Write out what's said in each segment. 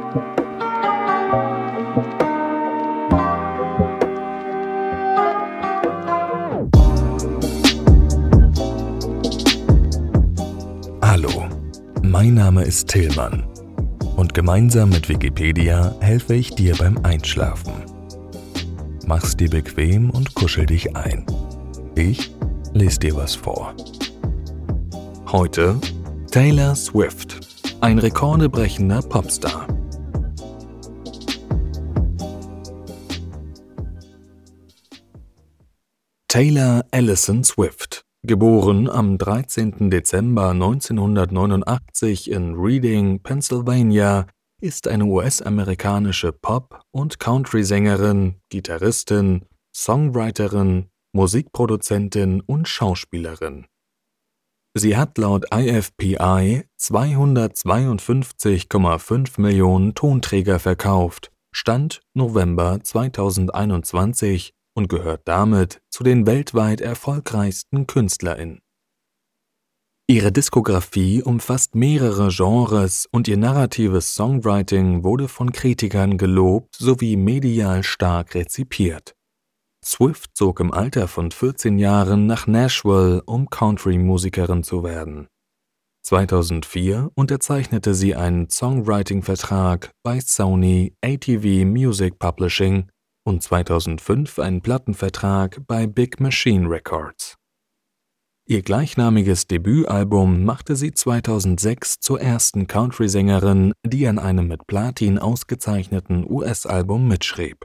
Hallo, mein Name ist Tillmann und gemeinsam mit Wikipedia helfe ich dir beim Einschlafen. Mach's dir bequem und kuschel dich ein. Ich lese dir was vor. Heute Taylor Swift, ein rekordebrechender Popstar. Taylor Allison Swift, geboren am 13. Dezember 1989 in Reading, Pennsylvania, ist eine US-amerikanische Pop- und Country-Sängerin, Gitarristin, Songwriterin, Musikproduzentin und Schauspielerin. Sie hat laut IFPI 252,5 Millionen Tonträger verkauft, Stand November 2021, und gehört damit zu den weltweit erfolgreichsten KünstlerInnen. Ihre Diskografie umfasst mehrere Genres und ihr narratives Songwriting wurde von Kritikern gelobt sowie medial stark rezipiert. Swift zog im Alter von 14 Jahren nach Nashville, um Country-Musikerin zu werden. 2004 unterzeichnete sie einen Songwriting-Vertrag bei Sony ATV Music Publishing und 2005 einen Plattenvertrag bei Big Machine Records. Ihr gleichnamiges Debütalbum machte sie 2006 zur ersten Country-Sängerin, die an einem mit Platin ausgezeichneten US-Album mitschrieb.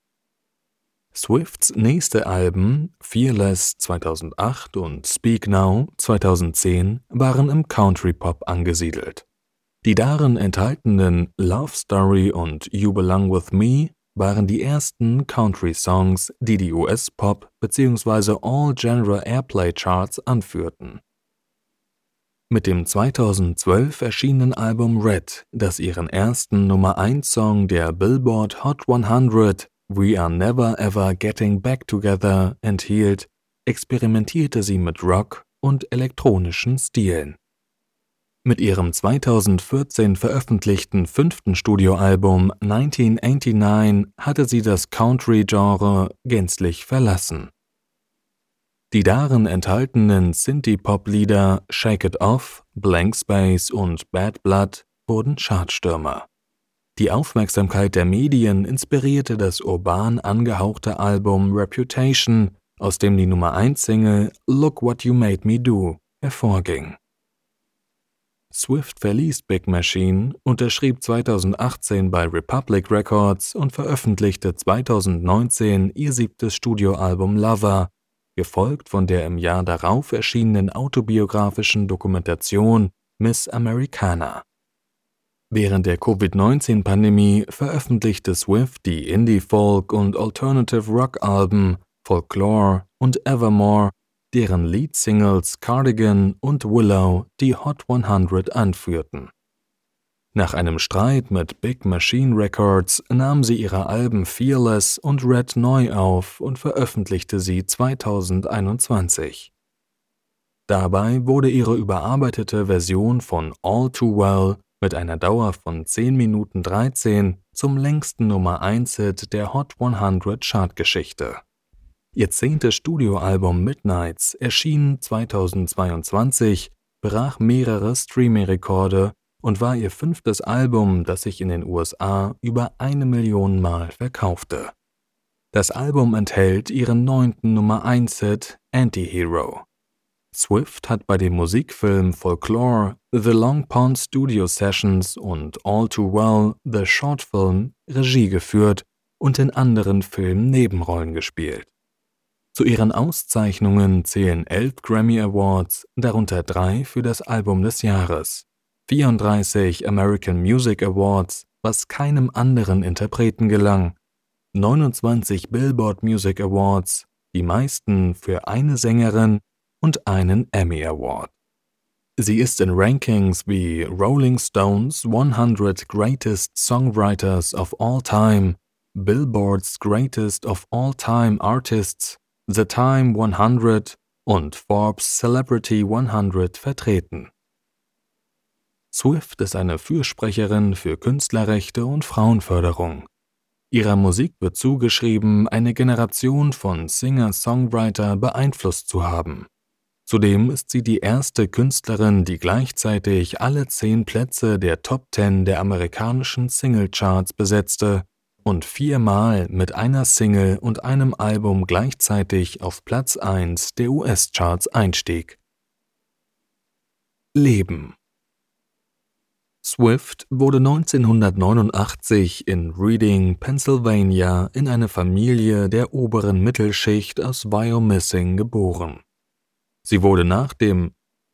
Swifts nächste Alben, Fearless 2008 und Speak Now 2010, waren im Country-Pop angesiedelt. Die darin enthaltenen Love Story und You Belong With Me waren die ersten Country-Songs, die die US-Pop- bzw. All-Genre-Airplay-Charts anführten. Mit dem 2012 erschienenen Album Red, das ihren ersten Nummer-1-Song der Billboard Hot 100 We Are Never Ever Getting Back Together enthielt, experimentierte sie mit Rock und elektronischen Stilen. Mit ihrem 2014 veröffentlichten 5. Studioalbum 1989 hatte sie das Country-Genre gänzlich verlassen. Die darin enthaltenen Synthie-Pop-Lieder Shake It Off, Blank Space und Bad Blood wurden Chartstürmer. Die Aufmerksamkeit der Medien inspirierte das urban angehauchte Album Reputation, aus dem die Nummer-1-Single Look What You Made Me Do hervorging. Swift verließ Big Machine, unterschrieb 2018 bei Republic Records und veröffentlichte 2019 ihr 7. Studioalbum Lover, gefolgt von der im Jahr darauf erschienenen autobiografischen Dokumentation Miss Americana. Während der Covid-19-Pandemie veröffentlichte Swift die Indie-Folk- und Alternative-Rock-Alben Folklore und Evermore, deren Lead-Singles Cardigan und Willow die Hot 100 anführten. Nach einem Streit mit Big Machine Records nahm sie ihre Alben Fearless und Red neu auf und veröffentlichte sie 2021. Dabei wurde ihre überarbeitete Version von All Too Well mit einer Dauer von 10 Minuten 13 zum längsten Nummer-1-Hit der Hot 100 Chartgeschichte. Ihr 10. Studioalbum Midnights erschien 2022, brach mehrere Streaming-Rekorde und war ihr 5. Album, das sich in den USA über 1 Million Mal verkaufte. Das Album enthält ihren 9. Nummer-1-Hit Antihero. Swift hat bei dem Musikfilm Folklore, The Long Pond Studio Sessions und All Too Well, The Short Film, Regie geführt und in anderen Filmen Nebenrollen gespielt. Zu ihren Auszeichnungen zählen 11 Grammy Awards, darunter 3 für das Album des Jahres, 34 American Music Awards, was keinem anderen Interpreten gelang, 29 Billboard Music Awards, die meisten für eine Sängerin, und einen Emmy Award. Sie ist in Rankings wie Rolling Stones 100 Greatest Songwriters of All Time, Billboard's Greatest of All Time Artists, The Time 100 und Forbes Celebrity 100 vertreten. Swift ist eine Fürsprecherin für Künstlerrechte und Frauenförderung. Ihrer Musik wird zugeschrieben, eine Generation von Singer-Songwriter beeinflusst zu haben. Zudem ist sie die erste Künstlerin, die gleichzeitig alle 10 Plätze der Top 10 der amerikanischen Singlecharts besetzte und 4-mal mit einer Single und einem Album gleichzeitig auf Platz 1 der US-Charts einstieg. Leben. Swift wurde 1989 in Reading, Pennsylvania, in eine Familie der oberen Mittelschicht aus Wyomissing geboren. Sie wurde nach dem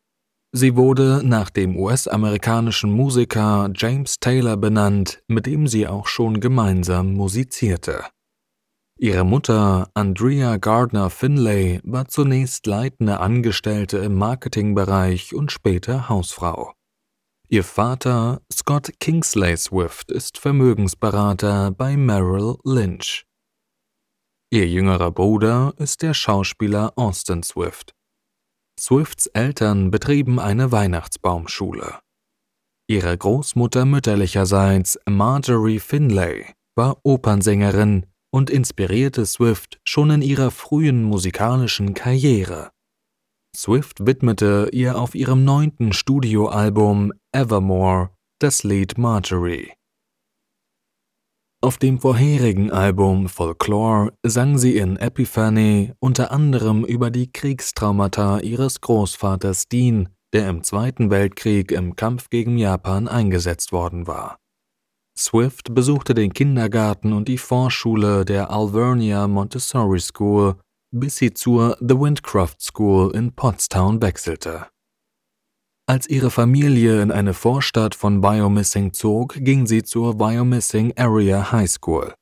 US-amerikanischen Musiker James Taylor benannt, mit dem sie auch schon gemeinsam musizierte. Ihre Mutter, Andrea Gardner Finlay, war zunächst leitende Angestellte im Marketingbereich und später Hausfrau. Ihr Vater, Scott Kingsley Swift, ist Vermögensberater bei Merrill Lynch. Ihr jüngerer Bruder ist der Schauspieler Austin Swift. Swifts Eltern betrieben eine Weihnachtsbaumschule. Ihre Großmutter mütterlicherseits, Marjorie Finlay, war Opernsängerin und inspirierte Swift schon in ihrer frühen musikalischen Karriere. Swift widmete ihr auf ihrem 9. Studioalbum Evermore das Lied Marjorie. Auf dem vorherigen Album Folklore sang sie in Epiphany unter anderem über die Kriegstraumata ihres Großvaters Dean, der im Zweiten Weltkrieg im Kampf gegen Japan eingesetzt worden war. Swift besuchte den Kindergarten und die Vorschule der Alvernia Montessori School, bis sie zur The Windcroft School in Pottstown wechselte. Als ihre Familie in eine Vorstadt von Wyomissing zog, ging sie zur Wyomissing Area High School.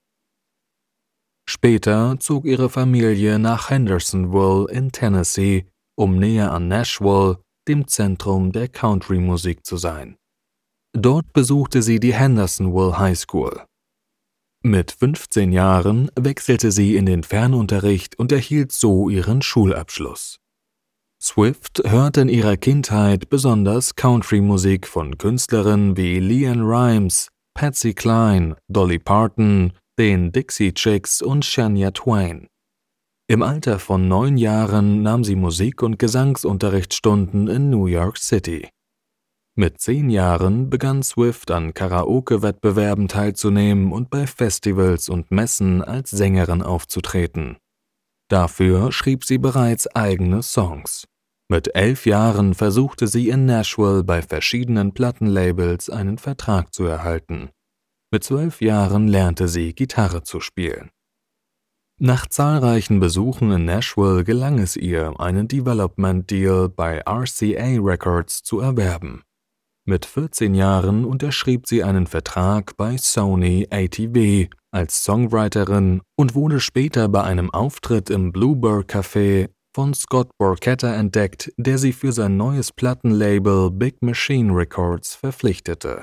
Später zog ihre Familie nach Hendersonville in Tennessee, um näher an Nashville, dem Zentrum der Country-Musik, zu sein. Dort besuchte sie die Hendersonville High School. Mit 15 Jahren wechselte sie in den Fernunterricht und erhielt so ihren Schulabschluss. Swift hörte in ihrer Kindheit besonders Country-Musik von Künstlerinnen wie LeAnn Rimes, Patsy Cline, Dolly Parton, den Dixie Chicks und Shania Twain. Im Alter von 9 Jahren nahm sie Musik- und Gesangsunterrichtsstunden in New York City. Mit 10 Jahren begann Swift an Karaoke-Wettbewerben teilzunehmen und bei Festivals und Messen als Sängerin aufzutreten. Dafür schrieb sie bereits eigene Songs. Mit 11 Jahren versuchte sie in Nashville bei verschiedenen Plattenlabels einen Vertrag zu erhalten. Mit 12 Jahren lernte sie Gitarre zu spielen. Nach zahlreichen Besuchen in Nashville gelang es ihr, einen Development Deal bei RCA Records zu erwerben. Mit 14 Jahren unterschrieb sie einen Vertrag bei Sony ATV als Songwriterin und wurde später bei einem Auftritt im Bluebird Café von Scott Borchetta entdeckt, der sie für sein neues Plattenlabel Big Machine Records verpflichtete.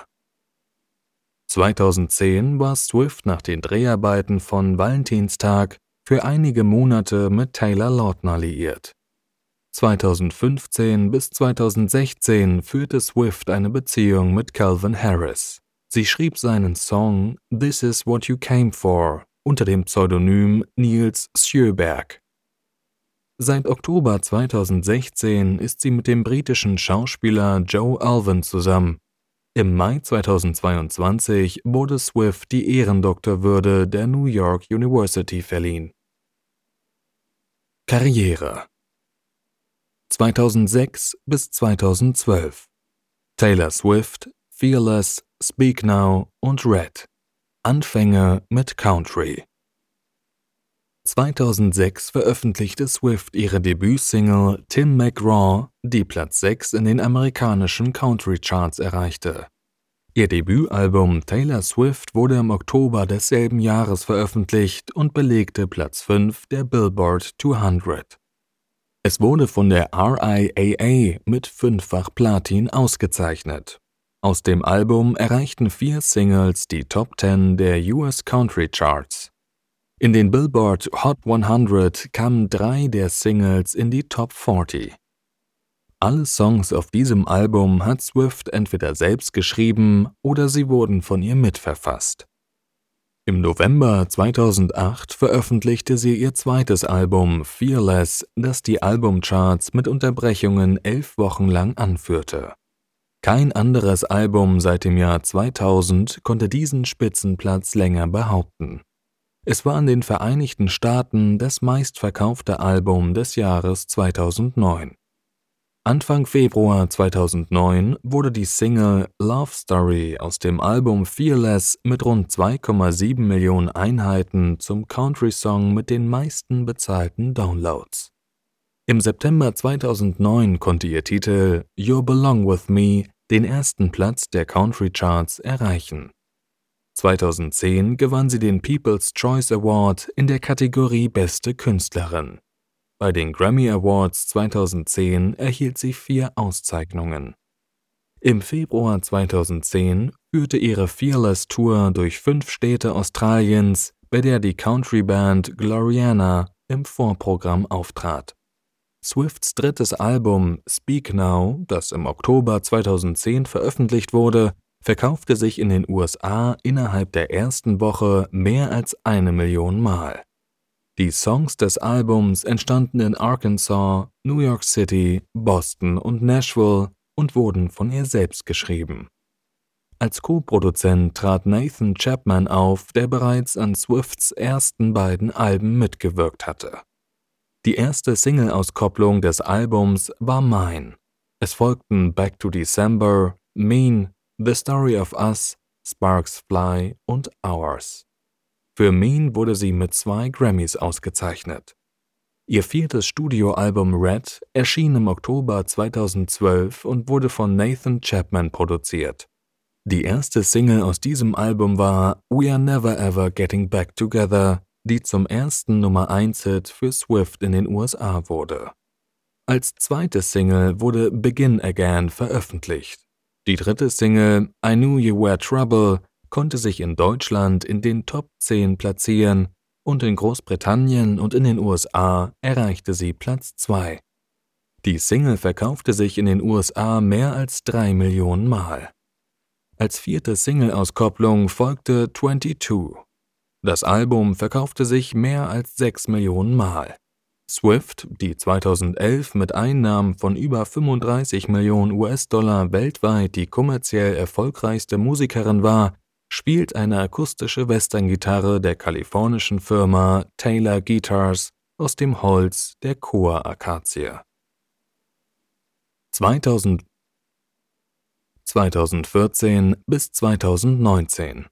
2010 war Swift nach den Dreharbeiten von Valentinstag für einige Monate mit Taylor Lautner liiert. 2015 bis 2016 führte Swift eine Beziehung mit Calvin Harris. Sie schrieb seinen Song This Is What You Came For unter dem Pseudonym Niels Sjöberg. Seit Oktober 2016 ist sie mit dem britischen Schauspieler Joe Alwyn zusammen. Im Mai 2022 wurde Swift die Ehrendoktorwürde der New York University verliehen. Karriere 2006 bis 2012 Taylor Swift, Fearless, Speak Now und Red. Anfänge mit Country. 2006 veröffentlichte Swift ihre Debütsingle Tim McGraw, die Platz 6 in den amerikanischen Country-Charts erreichte. Ihr Debütalbum Taylor Swift wurde im Oktober desselben Jahres veröffentlicht und belegte Platz 5 der Billboard 200. Es wurde von der RIAA mit 5-fach Platin ausgezeichnet. Aus dem Album erreichten 4 Singles die Top 10 der US Country Charts. In den Billboard Hot 100 kamen 3 der Singles in die Top 40. Alle Songs auf diesem Album hat Swift entweder selbst geschrieben oder sie wurden von ihr mitverfasst. Im November 2008 veröffentlichte sie ihr zweites Album Fearless, das die Albumcharts mit Unterbrechungen 11 Wochen lang anführte. Kein anderes Album seit dem Jahr 2000 konnte diesen Spitzenplatz länger behaupten. Es war in den Vereinigten Staaten das meistverkaufte Album des Jahres 2009. Anfang Februar 2009 wurde die Single Love Story aus dem Album Fearless mit rund 2,7 Millionen Einheiten zum Country-Song mit den meisten bezahlten Downloads. Im September 2009 konnte ihr Titel You Belong With Me den ersten Platz der Country-Charts erreichen. 2010 gewann sie den People's Choice Award in der Kategorie Beste Künstlerin. Bei den Grammy Awards 2010 erhielt sie 4 Auszeichnungen. Im Februar 2010 führte ihre Fearless Tour durch 5 Städte Australiens, bei der die Country-Band Gloriana im Vorprogramm auftrat. Swifts drittes Album Speak Now, das im Oktober 2010 veröffentlicht wurde, verkaufte sich in den USA innerhalb der ersten Woche mehr als 1 Million Mal. Die Songs des Albums entstanden in Arkansas, New York City, Boston und Nashville und wurden von ihr selbst geschrieben. Als Co-Produzent trat Nathan Chapman auf, der bereits an Swifts ersten beiden Alben mitgewirkt hatte. Die erste Single-Auskopplung des Albums war Mine. Es folgten Back to December, Mean, The Story of Us, Sparks Fly und Hours. Für Mean wurde sie mit 2 Grammys ausgezeichnet. Ihr 4. Studioalbum Red erschien im Oktober 2012 und wurde von Nathan Chapman produziert. Die erste Single aus diesem Album war We Are Never Ever Getting Back Together, die zum ersten Nummer-1-Hit für Swift in den USA wurde. Als zweite Single wurde Begin Again veröffentlicht. Die dritte Single I Knew You Were Trouble konnte sich in Deutschland in den Top 10 platzieren und in Großbritannien und in den USA erreichte sie Platz 2. Die Single verkaufte sich in den USA mehr als 3 Millionen Mal. Als 4. Single-Auskopplung folgte 22. Das Album verkaufte sich mehr als 6 Millionen Mal. Swift, die 2011 mit Einnahmen von über 35 Millionen US-Dollar weltweit die kommerziell erfolgreichste Musikerin war, spielt eine akustische Western-Gitarre der kalifornischen Firma Taylor Guitars aus dem Holz der Koa-Akazie. 2014 bis 2019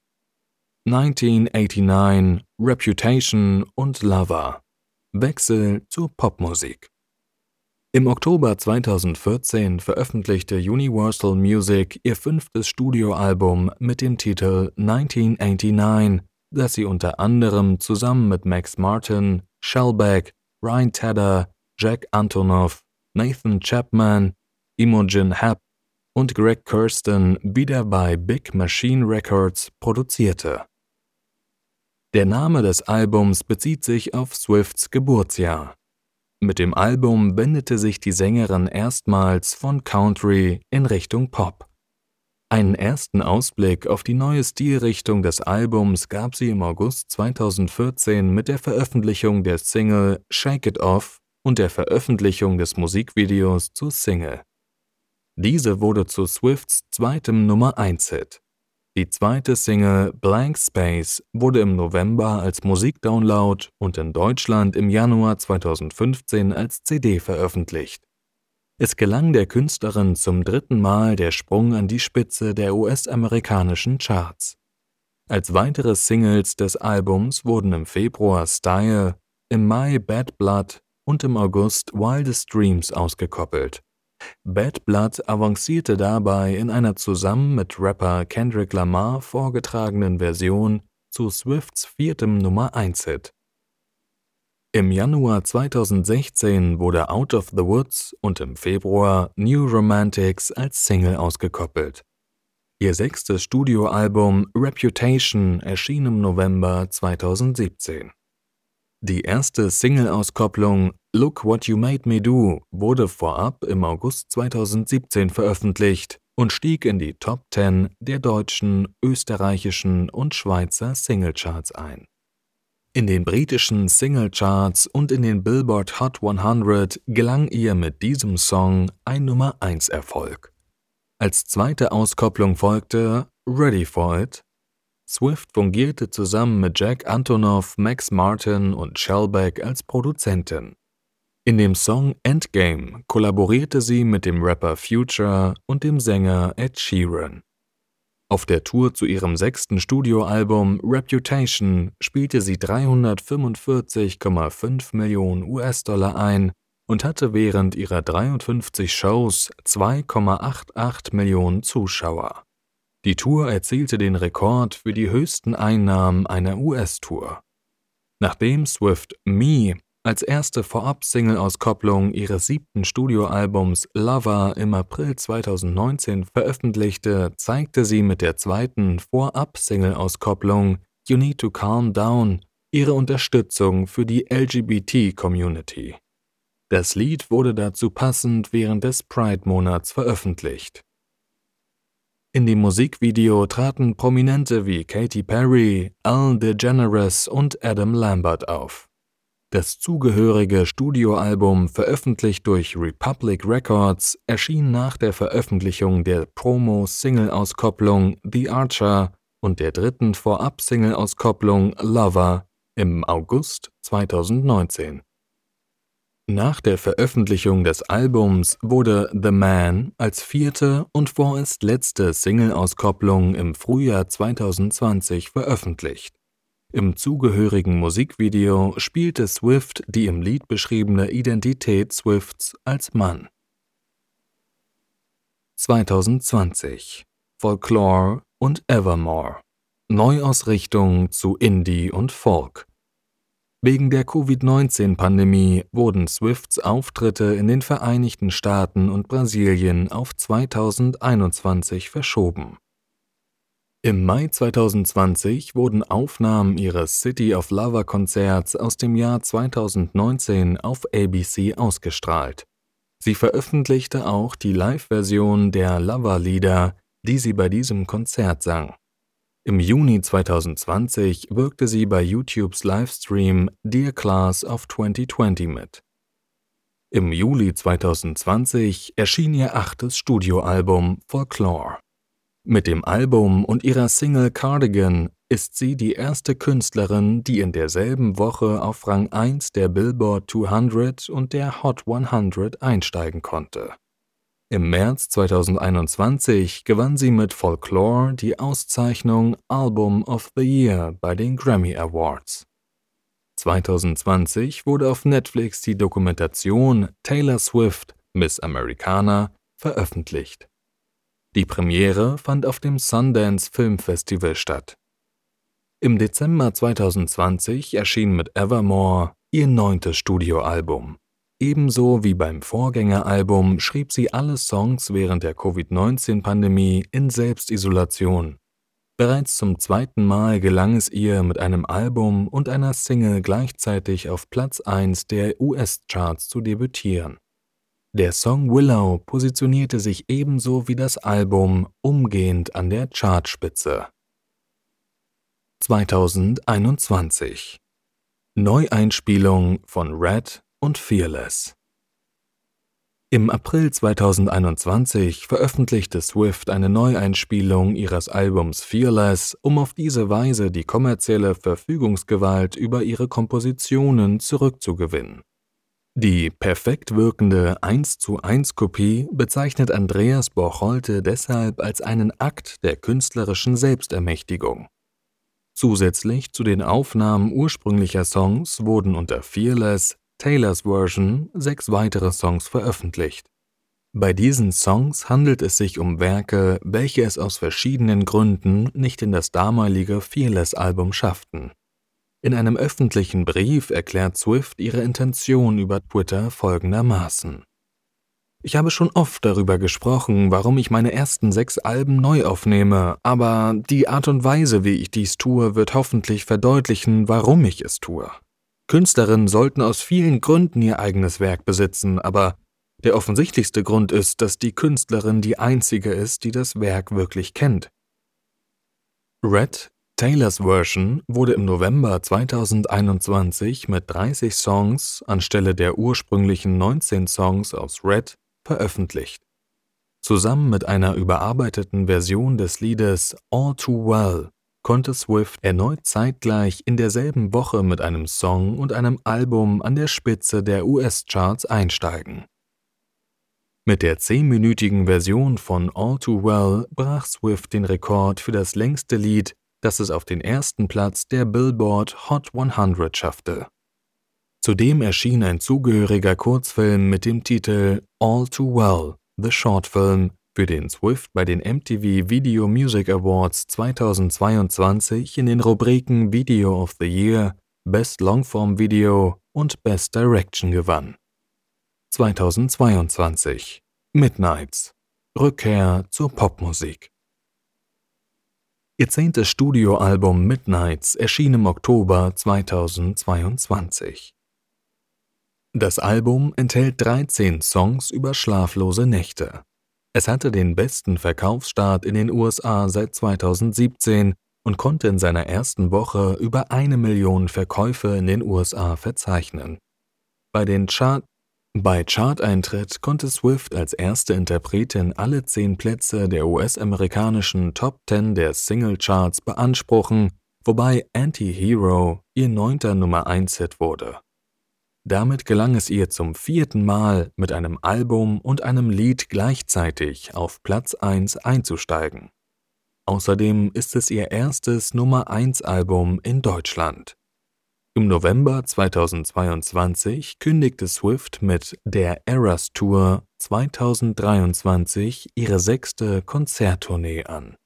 1989, Reputation und Lover. Wechsel zur Popmusik. Im Oktober 2014 veröffentlichte Universal Music ihr 5. Studioalbum mit dem Titel 1989, das sie unter anderem zusammen mit Max Martin, Shellback, Ryan Tedder, Jack Antonoff, Nathan Chapman, Imogen Heap und Greg Kurstin wieder bei Big Machine Records produzierte. Der Name des Albums bezieht sich auf Swifts Geburtsjahr. Mit dem Album wendete sich die Sängerin erstmals von Country in Richtung Pop. Einen ersten Ausblick auf die neue Stilrichtung des Albums gab sie im August 2014 mit der Veröffentlichung der Single Shake It Off und der Veröffentlichung des Musikvideos zur Single. Diese wurde zu Swifts zweitem Nummer-1-Hit. Die zweite Single Blank Space wurde im November als Musikdownload und in Deutschland im Januar 2015 als CD veröffentlicht. Es gelang der Künstlerin zum 3. Mal der Sprung an die Spitze der US-amerikanischen Charts. Als weitere Singles des Albums wurden im Februar Style, im Mai Bad Blood und im August Wildest Dreams ausgekoppelt. Bad Blood avancierte dabei in einer zusammen mit Rapper Kendrick Lamar vorgetragenen Version zu Swifts 4. Nummer-1-Hit. Im Januar 2016 wurde Out of the Woods und im Februar New Romantics als Single ausgekoppelt. Ihr 6. Studioalbum Reputation erschien im November 2017. Die erste Single-Auskopplung Look What You Made Me Do wurde vorab im August 2017 veröffentlicht und stieg in die Top 10 der deutschen, österreichischen und Schweizer Singlecharts ein. In den britischen Singlecharts und in den Billboard Hot 100 gelang ihr mit diesem Song ein Nummer-1-Erfolg. Als zweite Auskopplung folgte Ready for It. Swift fungierte zusammen mit Jack Antonoff, Max Martin und Shellback als Produzentin. In dem Song Endgame kollaborierte sie mit dem Rapper Future und dem Sänger Ed Sheeran. Auf der Tour zu ihrem 6. Studioalbum Reputation spielte sie 345,5 Millionen US-Dollar ein und hatte während ihrer 53 Shows 2,88 Millionen Zuschauer. Die Tour erzielte den Rekord für die höchsten Einnahmen einer US-Tour. Nachdem Swift Me als erste Vorab-Single-Auskopplung ihres 7. Studioalbums Lover im April 2019 veröffentlichte, zeigte sie mit der zweiten Vorab-Single-Auskopplung You Need to Calm Down ihre Unterstützung für die LGBT-Community. Das Lied wurde dazu passend während des Pride-Monats veröffentlicht. In dem Musikvideo traten Prominente wie Katy Perry, Ellen DeGeneres und Adam Lambert auf. Das zugehörige Studioalbum, veröffentlicht durch Republic Records, erschien nach der Veröffentlichung der Promo-Single-Auskopplung The Archer und der dritten Vorab-Single-Auskopplung Lover im August 2019. Nach der Veröffentlichung des Albums wurde The Man als vierte und vorerst letzte Single-Auskopplung im Frühjahr 2020 veröffentlicht. Im zugehörigen Musikvideo spielte Swift die im Lied beschriebene Identität Swifts als Mann. 2020 Folklore und Evermore. Neuausrichtung zu Indie und Folk. Wegen der Covid-19-Pandemie wurden Swifts Auftritte in den Vereinigten Staaten und Brasilien auf 2021 verschoben. Im Mai 2020 wurden Aufnahmen ihres City of Lover-Konzerts aus dem Jahr 2019 auf ABC ausgestrahlt. Sie veröffentlichte auch die Live-Version der Lover-Lieder, die sie bei diesem Konzert sang. Im Juni 2020 wirkte sie bei YouTubes Livestream Dear Class of 2020 mit. Im Juli 2020 erschien ihr 8. Studioalbum Folklore. Mit dem Album und ihrer Single Cardigan ist sie die erste Künstlerin, die in derselben Woche auf Rang 1 der Billboard 200 und der Hot 100 einsteigen konnte. Im März 2021 gewann sie mit Folklore die Auszeichnung Album of the Year bei den Grammy Awards. 2020 wurde auf Netflix die Dokumentation Taylor Swift – Miss Americana veröffentlicht. Die Premiere fand auf dem Sundance Film Festival statt. Im Dezember 2020 erschien mit Evermore ihr 9. Studioalbum. Ebenso wie beim Vorgängeralbum schrieb sie alle Songs während der Covid-19-Pandemie in Selbstisolation. Bereits zum 2. Mal gelang es ihr, mit einem Album und einer Single gleichzeitig auf Platz 1 der US-Charts zu debütieren. Der Song Willow positionierte sich ebenso wie das Album umgehend an der Chartspitze. 2021 Neueinspielung von Red und Fearless. Im April 2021 veröffentlichte Swift eine Neueinspielung ihres Albums Fearless, um auf diese Weise die kommerzielle Verfügungsgewalt über ihre Kompositionen zurückzugewinnen. Die perfekt wirkende 1:1-Kopie bezeichnet Andreas Borcholte deshalb als einen Akt der künstlerischen Selbstermächtigung. Zusätzlich zu den Aufnahmen ursprünglicher Songs wurden unter Fearless, Taylors Version, 6 weitere Songs veröffentlicht. Bei diesen Songs handelt es sich um Werke, welche es aus verschiedenen Gründen nicht in das damalige Fearless-Album schafften. In einem öffentlichen Brief erklärt Swift ihre Intention über Twitter folgendermaßen: Ich habe schon oft darüber gesprochen, warum ich meine ersten 6 Alben neu aufnehme, aber die Art und Weise, wie ich dies tue, wird hoffentlich verdeutlichen, warum ich es tue. Künstlerinnen sollten aus vielen Gründen ihr eigenes Werk besitzen, aber der offensichtlichste Grund ist, dass die Künstlerin die einzige ist, die das Werk wirklich kennt. Red, Taylors Version, wurde im November 2021 mit 30 Songs anstelle der ursprünglichen 19 Songs aus Red veröffentlicht. Zusammen mit einer überarbeiteten Version des Liedes All Too Well konnte Swift erneut zeitgleich in derselben Woche mit einem Song und einem Album an der Spitze der US-Charts einsteigen. Mit der 10-minütigen Version von All Too Well brach Swift den Rekord für das längste Lied, das es auf den ersten Platz der Billboard Hot 100 schaffte. Zudem erschien ein zugehöriger Kurzfilm mit dem Titel All Too Well, The Short Film, für den Swift bei den MTV Video Music Awards 2022 in den Rubriken Video of the Year, Best Longform Video und Best Direction gewann. 2022 Midnights – Rückkehr zur Popmusik. Ihr 10. Studioalbum Midnights erschien im Oktober 2022. Das Album enthält 13 Songs über schlaflose Nächte. Es hatte den besten Verkaufsstart in den USA seit 2017 und konnte in seiner ersten Woche über 1 Million Verkäufe in den USA verzeichnen. Bei Charteintritt konnte Swift als erste Interpretin alle 10 Plätze der US-amerikanischen Top 10 der Singlecharts beanspruchen, wobei Anti-Hero ihr 9. Nummer-1-Hit wurde. Damit gelang es ihr zum 4. Mal, mit einem Album und einem Lied gleichzeitig auf Platz 1 einzusteigen. Außerdem ist es ihr erstes Nummer-1-Album in Deutschland. Im November 2022 kündigte Swift mit der Eras Tour 2023 ihre 6. Konzerttournee an.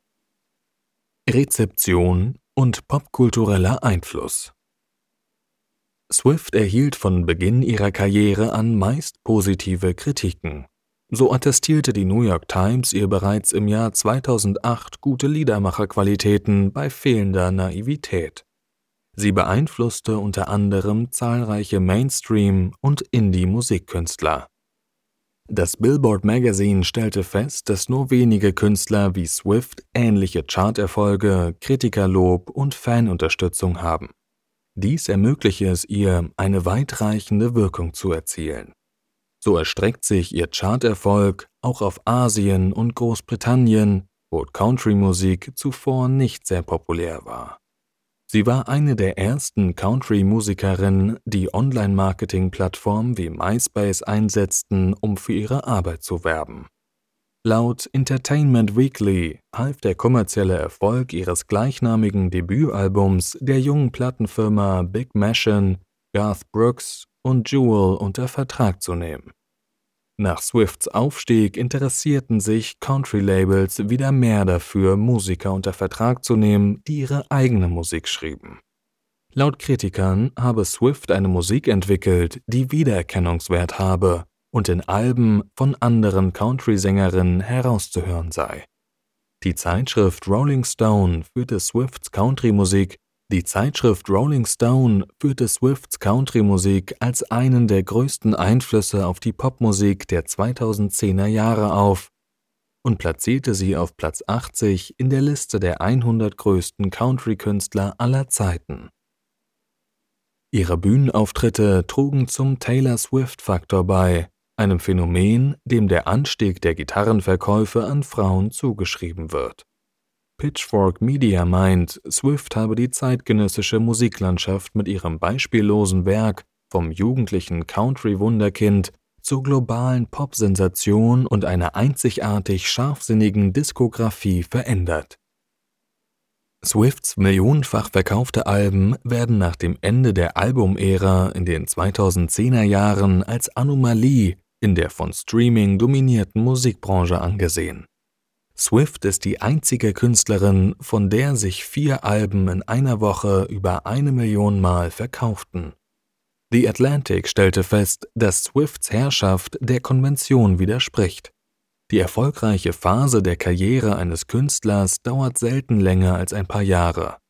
Rezeption und popkultureller Einfluss. Swift erhielt von Beginn ihrer Karriere an meist positive Kritiken. So attestierte die New York Times ihr bereits im Jahr 2008 gute Liedermacherqualitäten bei fehlender Naivität. Sie beeinflusste unter anderem zahlreiche Mainstream- und Indie-Musikkünstler. Das Billboard Magazine stellte fest, dass nur wenige Künstler wie Swift ähnliche Charterfolge, Kritikerlob und Fanunterstützung haben. Dies ermögliche es ihr, eine weitreichende Wirkung zu erzielen. So erstreckt sich ihr Charterfolg auch auf Asien und Großbritannien, wo Country-Musik zuvor nicht sehr populär war. Sie war eine der ersten Country-Musikerinnen, die Online-Marketing-Plattformen wie MySpace einsetzten, um für ihre Arbeit zu werben. Laut Entertainment Weekly half der kommerzielle Erfolg ihres gleichnamigen Debütalbums der jungen Plattenfirma Big Machine, Garth Brooks und Jewel unter Vertrag zu nehmen. Nach Swifts Aufstieg interessierten sich Country-Labels wieder mehr dafür, Musiker unter Vertrag zu nehmen, die ihre eigene Musik schrieben. Laut Kritikern habe Swift eine Musik entwickelt, die Wiedererkennungswert habe und in Alben von anderen Country-Sängerinnen herauszuhören sei. Die Zeitschrift Rolling Stone führte Swifts Country-Musik als einen der größten Einflüsse auf die Popmusik der 2010er Jahre auf und platzierte sie auf Platz 80 in der Liste der 100 größten Country-Künstler aller Zeiten. Ihre Bühnenauftritte trugen zum Taylor Swift-Faktor bei, einem Phänomen, dem der Anstieg der Gitarrenverkäufe an Frauen zugeschrieben wird. Pitchfork Media meint, Swift habe die zeitgenössische Musiklandschaft mit ihrem beispiellosen Werk vom jugendlichen Country-Wunderkind zur globalen Popsensation und einer einzigartig scharfsinnigen Diskografie verändert. Swifts millionenfach verkaufte Alben werden nach dem Ende der Albumära in den 2010er Jahren als Anomalie in der von Streaming dominierten Musikbranche angesehen. Swift ist die einzige Künstlerin, von der sich 4 Alben in einer Woche über 1 Million Mal verkauften. The Atlantic stellte fest, dass Swifts Herrschaft der Konvention widerspricht. Die erfolgreiche Phase der Karriere eines Künstlers dauert selten länger als ein paar Jahre.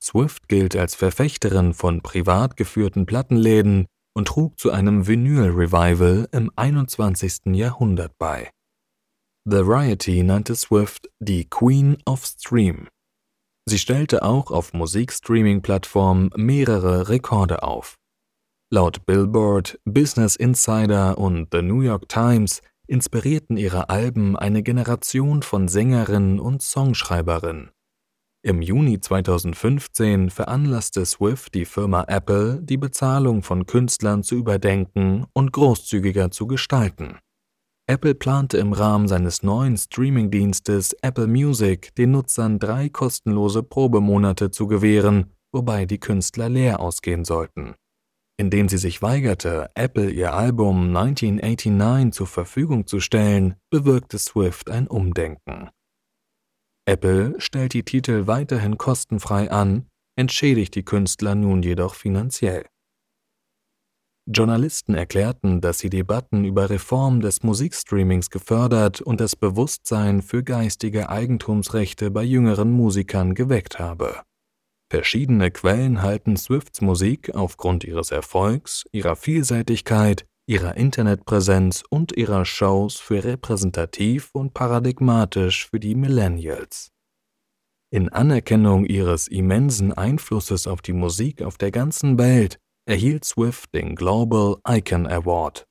Swift gilt als Verfechterin von privat geführten Plattenläden und trug zu einem Vinyl-Revival im 21. Jahrhundert bei. Variety nannte Swift die Queen of Stream. Sie stellte auch auf Musikstreaming-Plattformen mehrere Rekorde auf. Laut Billboard, Business Insider und The New York Times inspirierten ihre Alben eine Generation von Sängerinnen und Songschreiberinnen. Im Juni 2015 veranlasste Swift die Firma Apple, die Bezahlung von Künstlern zu überdenken und großzügiger zu gestalten. Apple plante im Rahmen seines neuen Streaming-Dienstes Apple Music den Nutzern 3 kostenlose Probemonate zu gewähren, wobei die Künstler leer ausgehen sollten. Indem sie sich weigerte, Apple ihr Album 1989 zur Verfügung zu stellen, bewirkte Swift ein Umdenken. Apple stellt die Titel weiterhin kostenfrei an, entschädigt die Künstler nun jedoch finanziell. Journalisten erklärten, dass sie Debatten über Reform des Musikstreamings gefördert und das Bewusstsein für geistige Eigentumsrechte bei jüngeren Musikern geweckt habe. Verschiedene Quellen halten Swifts Musik aufgrund ihres Erfolgs, ihrer Vielseitigkeit, ihrer Internetpräsenz und ihrer Shows für repräsentativ und paradigmatisch für die Millennials. In Anerkennung ihres immensen Einflusses auf die Musik auf der ganzen Welt erhielt Swift den Global Icon Award.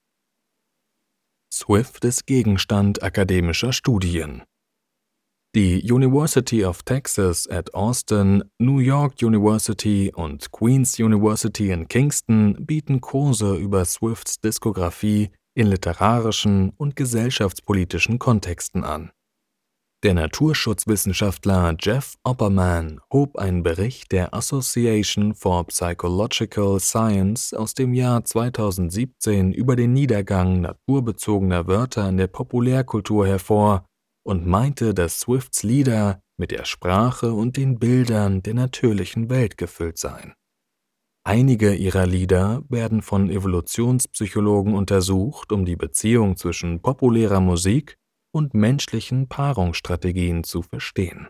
Swift ist Gegenstand akademischer Studien. Die University of Texas at Austin, New York University und Queen's University in Kingston bieten Kurse über Swifts Diskografie in literarischen und gesellschaftspolitischen Kontexten an. Der Naturschutzwissenschaftler Jeff Opperman hob einen Bericht der Association for Psychological Science aus dem Jahr 2017 über den Niedergang naturbezogener Wörter in der Populärkultur hervor und meinte, dass Swifts Lieder mit der Sprache und den Bildern der natürlichen Welt gefüllt seien. Einige ihrer Lieder werden von Evolutionspsychologen untersucht, um die Beziehung zwischen populärer Musik und menschlichen Paarungsstrategien zu verstehen.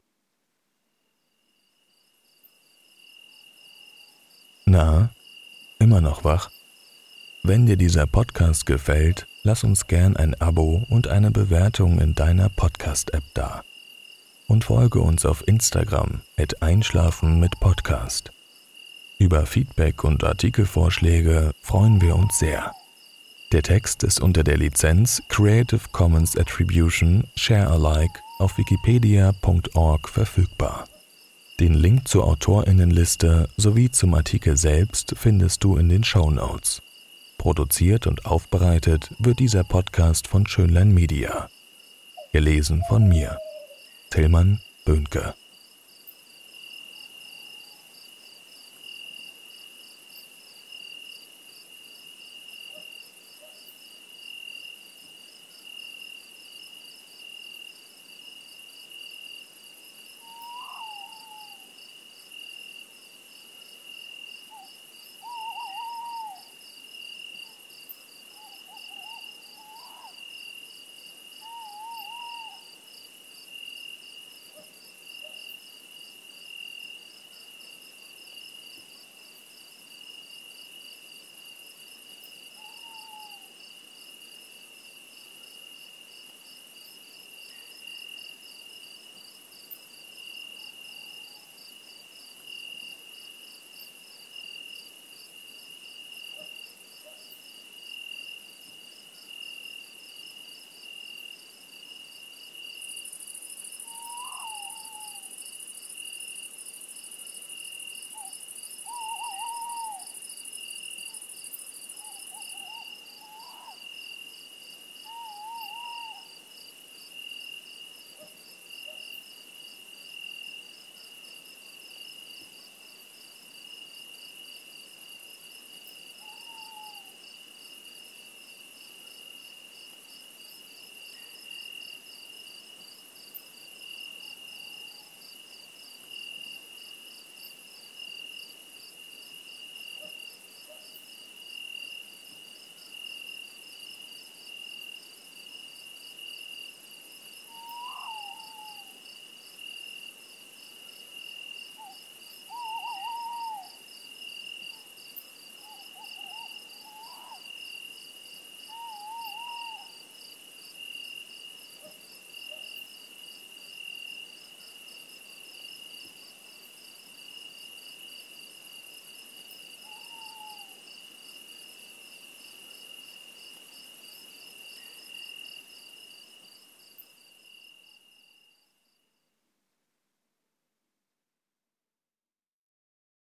Na, immer noch wach? Wenn dir dieser Podcast gefällt, lass uns gern ein Abo und eine Bewertung in deiner Podcast-App da. Und folge uns auf Instagram @einschlafen-mit-Podcast. Über Feedback und Artikelvorschläge freuen wir uns sehr. Der Text ist unter der Lizenz Creative Commons Attribution Share Alike auf wikipedia.org verfügbar. Den Link zur AutorInnenliste sowie zum Artikel selbst findest du in den Shownotes. Produziert und aufbereitet wird dieser Podcast von Schönlein Media. Gelesen von mir, Tillmann Böhnke.